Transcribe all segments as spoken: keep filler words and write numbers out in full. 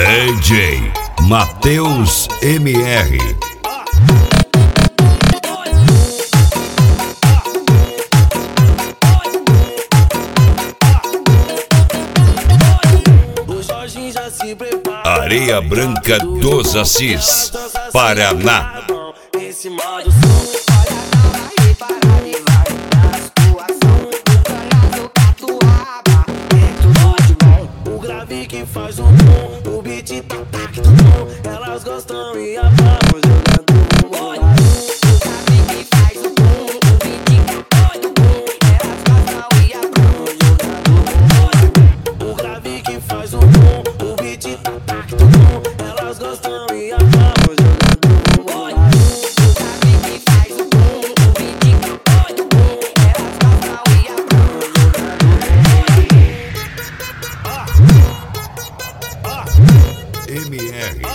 D J Matheus M R. Areia Branca dos Assis, Paraná. O grave que faz o bom, o beat tá tacto bom. Elas gostam e acabam jogando bom. O grave que faz o bom, o beat tá doido bom. Elas gostam e acabam jogando bom. O grave que faz o bom, o beat tá tacto bom. Elas gostam e acabam jogando bom. O grave que faz o bom, o beat tá doido bom. Elas gostam e acabam jogando bom. M R.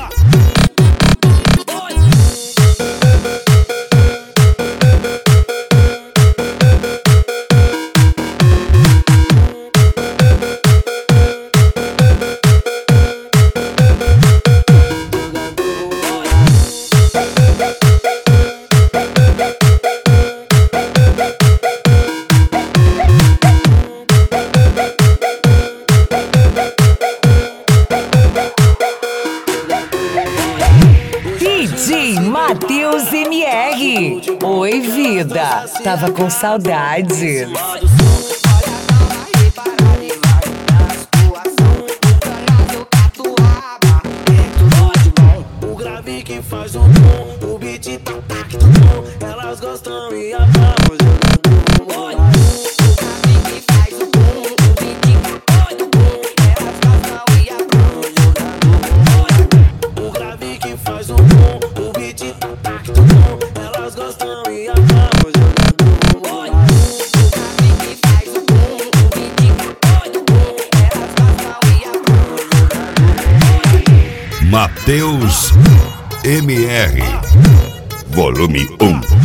D J Matheus M R. Oi, vida. Tava com saudade. O grave que faz o bom, o beat tá tacto bom. Elas gostam e acabam jogando bom. O grave que faz o bom, o beat tá doido bom. Elas gostam e acabam jogando bom. O grave que faz o bom, o beat tá tacto bom. Elas gostam e acabam jogando bom. O grave que faz o bom, o beat tá doido bom. Elas gostam e acabam jogando bom. Matheus M R. Volume um.